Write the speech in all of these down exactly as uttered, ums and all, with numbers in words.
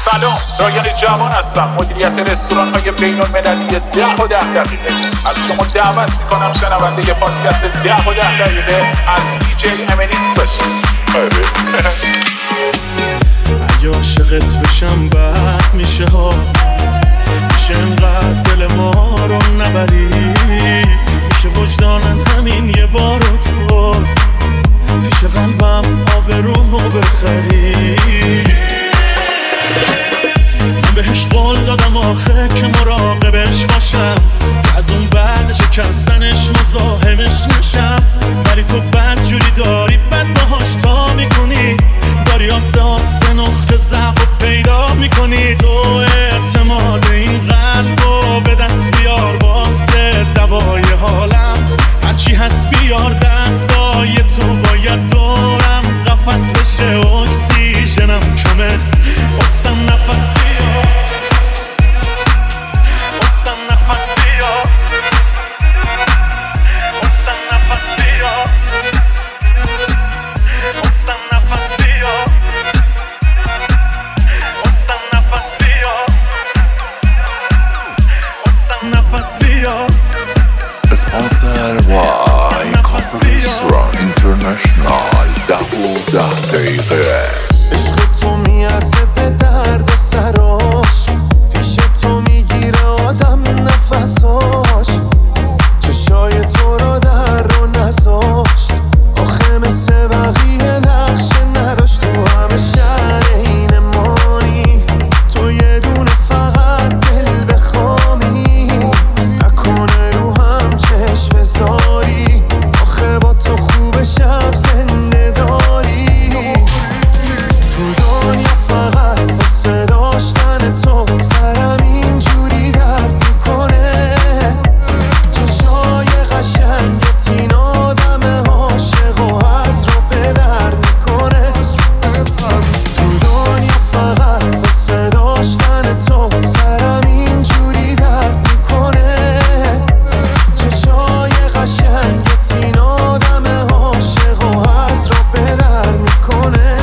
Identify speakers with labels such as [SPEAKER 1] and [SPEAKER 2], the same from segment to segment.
[SPEAKER 1] سلام، رایان جوان هستم، مدیریت رستوران های بین المللی ده و ده دقیقه. از شما دعوت میکنم شنونده پادکست ده و ده دقیقه از دی جی ام ان ایکس باشید.
[SPEAKER 2] اگه عاشقت بشم بد میشه ها، میشه انقدر دل ما رو نبری، میشه وجدانم همین یه بار تو پیش قلبم آبرومو بخری. من بهش قول دادم آخه که مراقبش باشم، از اون بعد شکستنش مزاحمش نشم، ولی تو بد جوری داری بد باهاش تا میکنی، داری آسه آسه نقطه ضعف رو پیدا میکنی. تو اعتماد این قلبو به دست بیار واسه دوای حالم، هرچی هست بیار دستای تو باید دورم قفس بشه، اکسیژنم کمه واسم نفس بیار، واسم نفس بیار، واسم نفس بیار، واسم نفس بیار، واسم نفس بیار، واسم نفس بیار.
[SPEAKER 3] Sponsor by Coffee Restaurant International ده و ده دقیقه.
[SPEAKER 4] عشق تو میارزه به درد سراش، پیش تو میگیره آدم نفساش، چشای تو رو در رو نذاشت، آخه مثل بقیه نقشه نداشت، تو همه شهر این مانی، تو یه دونه فقط دل بخوامی، نکنه رو هم چشم بذاری، آخه با تو خوب شب زنده داری. تو دنیا فقط واسه داشتن تو سرم اینجوری درد میکنه، چشای قشنگت این آدم عاشق و از رو به در میکنه. تو دنیا فقط واسه داشتن تو سرم اینجوری درد میکنه، چشای قشنگت این آدم عاشق و از رو به در میکنه.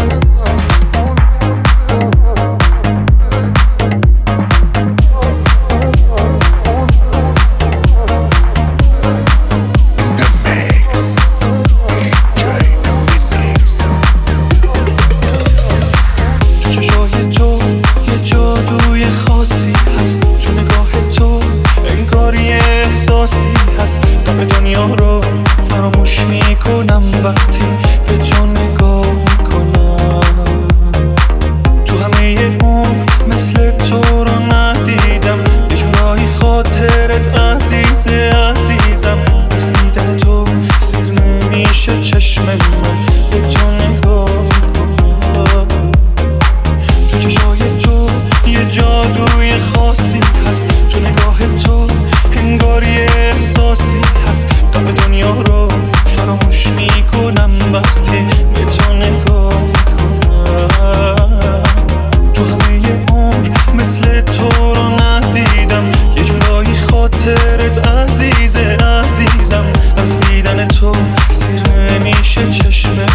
[SPEAKER 2] تو چشای تو یه جادوی خاصی هست، تو نگاه تو انگار یه احساسی هست، دم دنیا رو فراموش میکنم وقتی به تو نگاه میکنم. تو همه عمر مثل تو رو ندیدم، یه جورایی خاطرت عزیزه عزیزم، از دیدن تو سیر نمیشه چشم من به تو نگاه میکنم. تو چشای تو یه جادوی خاصی هست، تو نگاه تو انگار یه احساسی هست، دم دنیا رو فراموش میکنم وقتی به تو نگاه میکنم. تو همه عمر مثل تو رو ندیدم، یه جورایی خاطرت عزیزه عزیزم، از دیدن تو سیر نمیشه چشم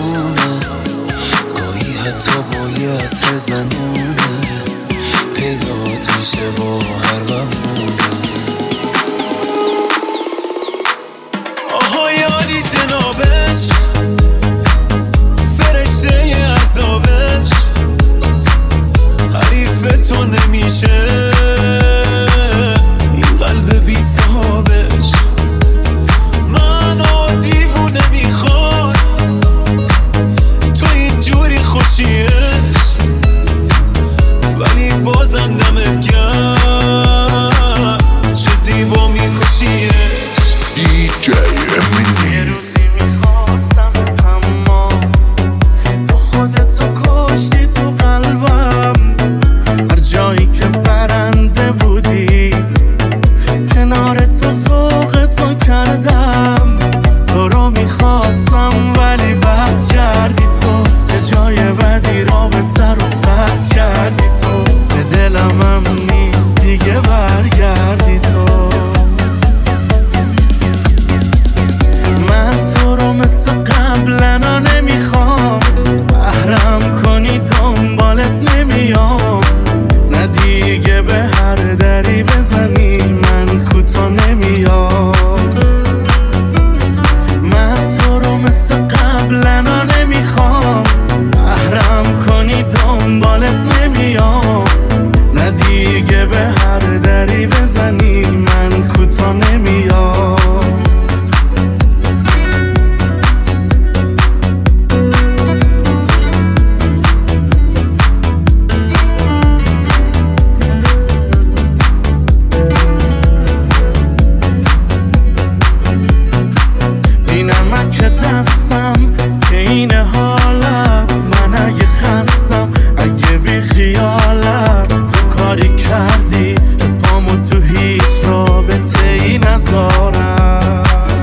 [SPEAKER 2] بمونه، گاهی حتی با یه عطر زنونه پیدات میشه با هر بهونه. آها یادی جنابش فرشته ی عذابش حریف تو نمیشه این قلب بی صحابش. منو دیوونه میخواد تو اینجوری خوشیش ولی بازم دمت گرم چه زیبا میکشیش.
[SPEAKER 3] دی جی امینیز.
[SPEAKER 2] یه روزی میخواستم تمام تو خودتو کشتی تو قلبم، هر جایی که برنده بودی کنار تو ذوق تو کردم. تو رو میخواستم ولی بد کردی تو، چه جای بدی رابطه رو سد کردی تو. به دلم هم نیست دیگه برگردی تو. من تو رو مثل قبلنا نمیخوام، بهرم کنی دنبالت نمیام. نه دیگه به هر دری بزنی من کوتا نمیام. من تو رو مثل قبلنا نمیخوام، بهرم کنی دنبالت نمیام. نه دیگه به هر دری بزنی من کوتا نمیام. که دستم که اینه حالم، من اگه خستم اگه بی خیالم. تو کاری کردی که پامو تو هیچ رابطه ای نذارم.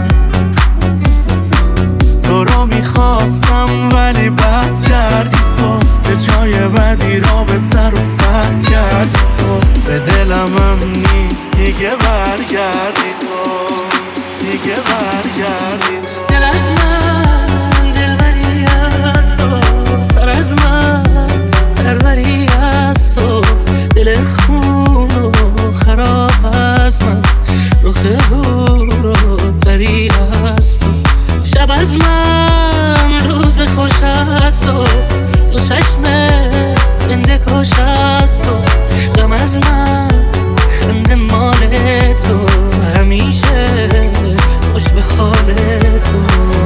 [SPEAKER 2] تو رو میخواستم ولی بد کردی تو، که جای بدی رابطه رو سد کردی تو. به دلم هم نیست دیگه برگردی تو، دیگه برگردی تو. دل از من دلبری از تو، سر از من سروری از تو. دل خون و خراب از من، رخ هور و پری از تو. شب از من روز خوش از تو، تو چشم زنده کش از تو. غم از من خنده مال تو، همیشه خوش به حال تو.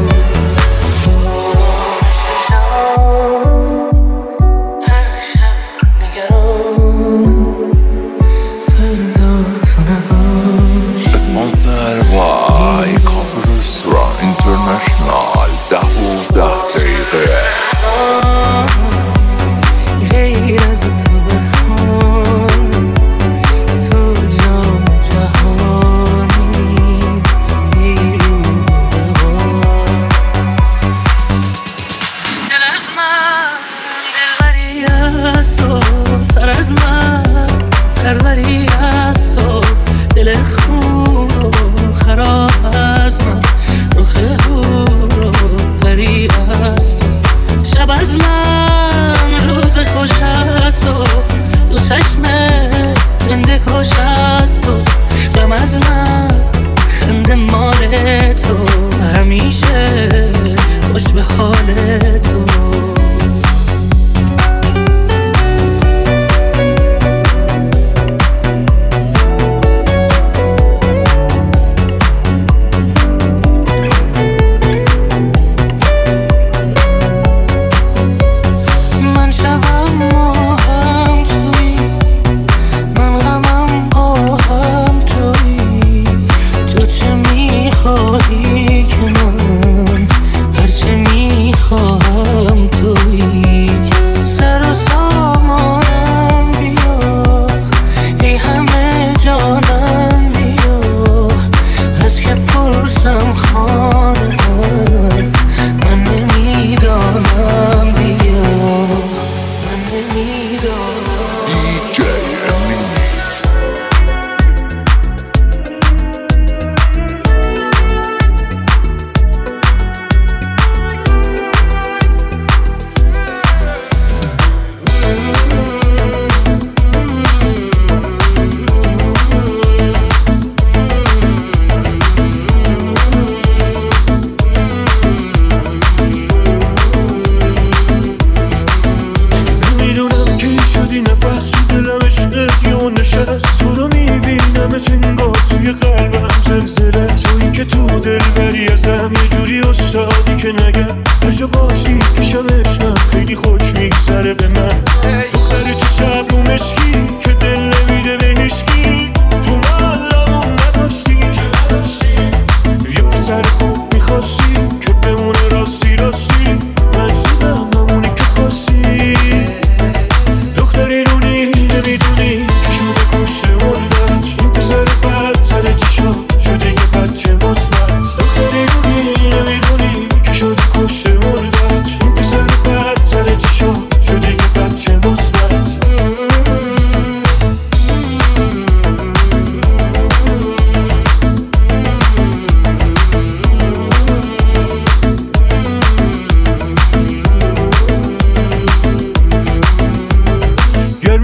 [SPEAKER 2] هر شب نگرانم فردا تو نباش.
[SPEAKER 3] اسپانسر بای کافی رستوران اینترنشنال. ده و ده دقیقه.
[SPEAKER 2] غیر از تو بخوام تو جام جهانی ایرو دوان. دل از من دلبری از تو، سر از من سروری از تو. دل خون و خراب از من، رخ هور و پری از تو. شب از من روز خوش از تو، تو چشم زنده کش از تو. غم از من خنده مال تو، همیشه خوش به حال تو.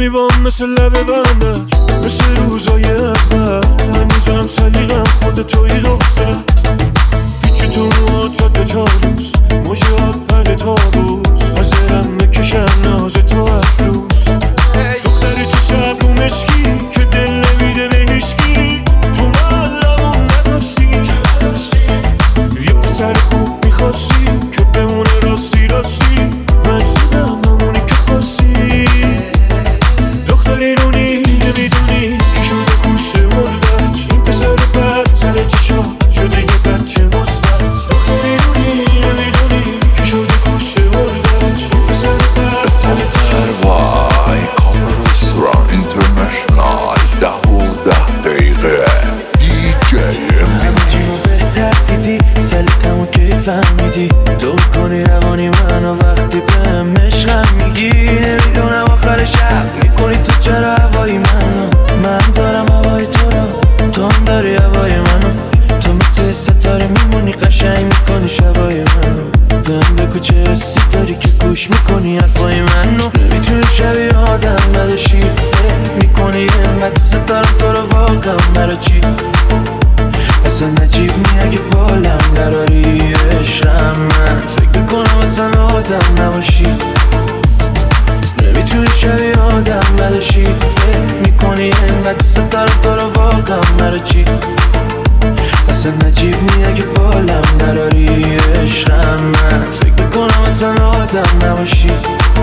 [SPEAKER 2] نمیوام مثل لبه بندت، مثل روزای اول هنوزم سلیقم خود توی دختر. پیچی تو موهات جاده تاروز، موجه پر تابوز، حاضرم بکشم ناز تو افروز. دختری چه شب رو مشکی که دل نمیده به هیچکی، تو محلمون نداشتی یه پسر خوب میخواستی که بمونه راستی راستی، من شدم همونی که خواستی. دختری رونی نمیدونی که شده کوسه مردت، این پسر بد سر چشا شده یه بچه مثبت. دختری رونی نمیدونی که شده کوسه مردت، این پسر بد سر چشا.
[SPEAKER 3] وای کافه رستوران اینترنشنال ده و ده دقیقه دی جی امینی.
[SPEAKER 5] دیدی سلیقمو که فهمیدی، تو میکنی روانی منو وقتی بهم عشقم میگی. نمیدونم آخر شب میکنی تو چرا هوای منو، من دارم هوای تو رو، تو هم داری هوای منو. تو مثل ستاره میمونی قشنگ میکنی شبای منو. بهم بگو چه حسی داری که گوش میکنی حرفای منو. نمیتونی شبیه آدم نداشی، فکر میکنی اینقدر دوست دارم تو رو واقعا برا چی؟ اصلا نجیب میه اگه بالم دراری عشقم، من فکر میکنم اصلا آدم نباشی. نمیتونی شبیه آدم نداشی، فکر میکنی اینقدر دوست دارم تو رو واقعا برا چی؟ اصلا نجیب میه اگه بالم دراری عشقم، من فکر میکنم اصلا آدم نباشی.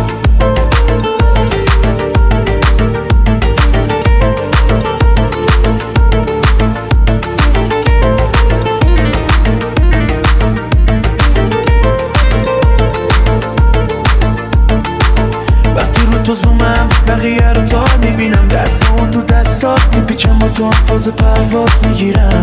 [SPEAKER 5] تو زومم بقیه رو تا میبینم، دستامو تو دستات میپیچم با تو هم فاز پرواز میگیرم.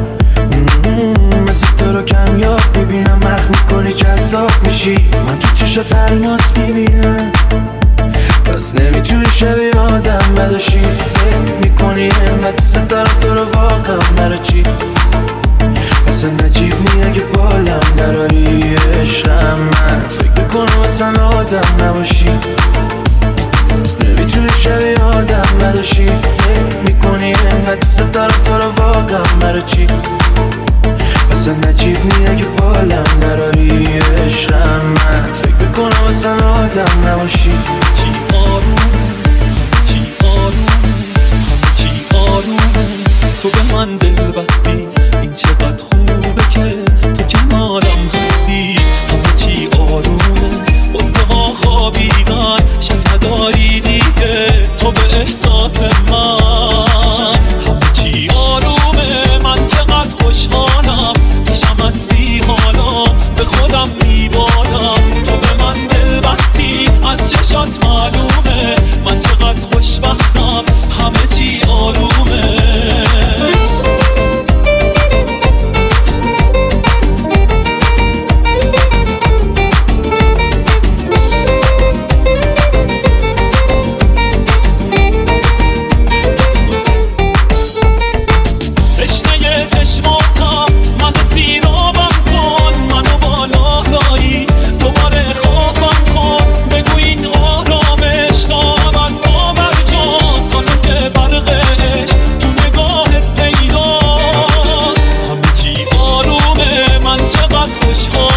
[SPEAKER 5] مثل تو رو کمیاب میبینم، مخ میکنی جذاب میشی، من تو چشات الماس میبینم. پس نمیتونی شبیه آدم بداشی، فکر میکنی اینقدر دوست دارم تو رو واقعا برا چی؟ اصلا نجیب میه اگه بالم دراری عشقم، من فکر میکنم اصلا آدم نباشی. نمیتونی شبیه آدم نداشی، فکر میکنی اینقدر دوست دارم تو رو واقعا برا چی؟ اصلا نجیب میه اگه بالم دراری عشقم، من فکر میکنم اصلا آدم نباشی.
[SPEAKER 2] چی آروم چی آروم همه چی آرومه، تو به من دل بستی، این چقدر خوبه که تو کنارم هستی. همه چی آرومه، قصه ها خوابیدن، شک نداری دیگه تو به احساس من. همه چی آرومه، من چقدر خوشحالم، پیشم هستی حالا به خودم میبالم. تو به من دل بستی، از چشات معلومه، من چقدر خوشبختم، همه چی آرومه. خوشحال